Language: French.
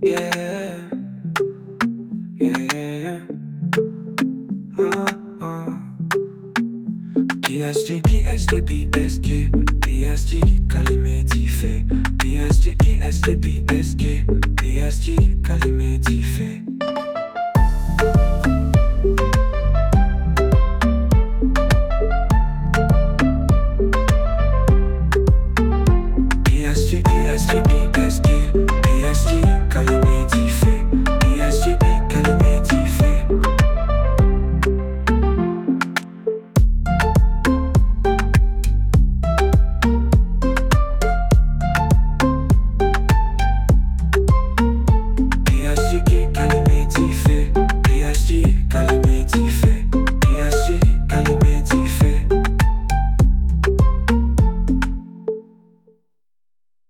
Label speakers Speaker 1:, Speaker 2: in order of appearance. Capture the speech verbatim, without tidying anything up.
Speaker 1: Yeah, yeah, yeah, yeah. Uh, uh. P S G, P S G, P S G, P S G, Calimetife. P S G, P S G, P S G, P S G, Calimetife.